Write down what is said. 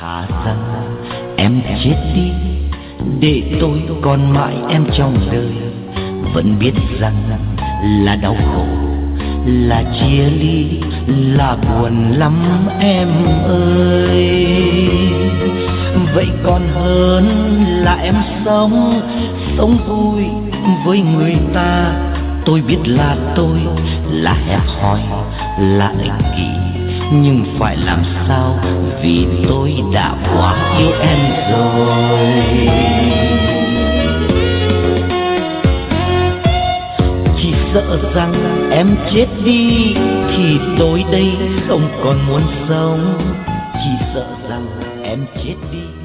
Thà rằng em chết đi để tôi còn mãi em trong đời. Vẫn biết rằng là đau khổ, là chia ly, là buồn lắm em ơi. Vậy còn hơn là em sống vui với người ta. Tôi biết là tôi là hẹp hòi, là ích kỷ, nhưng phải làm sao vì tôi đã quá yêu em rồi. Chỉ sợ rằng em chết đi thì tôi đây không còn muốn sống. Chỉ sợ rằng em chết đi